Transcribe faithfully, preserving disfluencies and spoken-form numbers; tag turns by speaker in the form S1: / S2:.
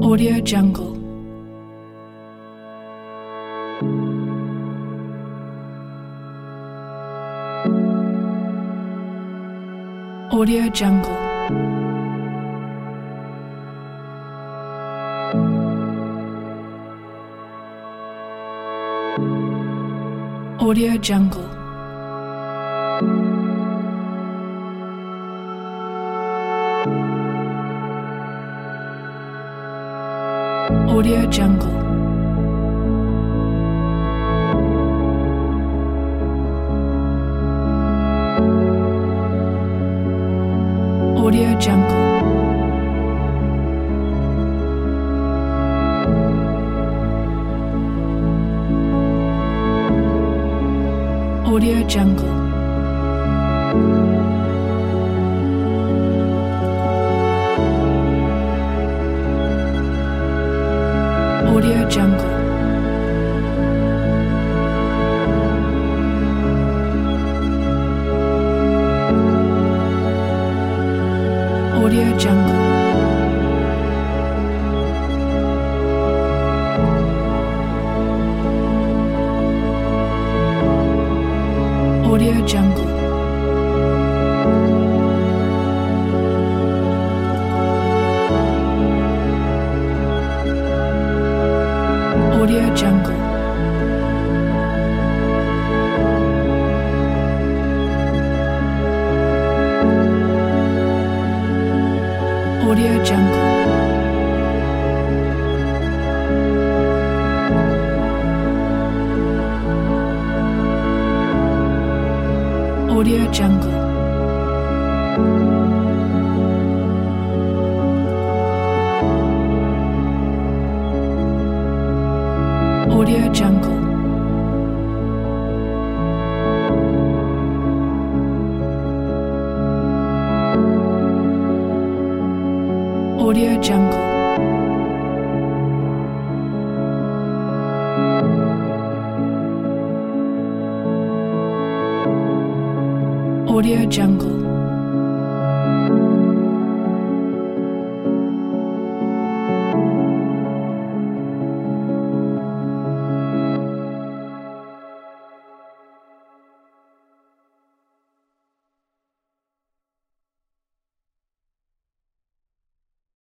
S1: Audio Jungle. Audio Jungle. Audio Jungle. Audio Jungle. Audio Jungle. Audio Jungle. Audio Jungle. Audio Jungle. Audio Jungle. Audio Jungle. Audio Jungle. Audio Jungle. Audio Jungle. Audio Jungle. Audio Jungle.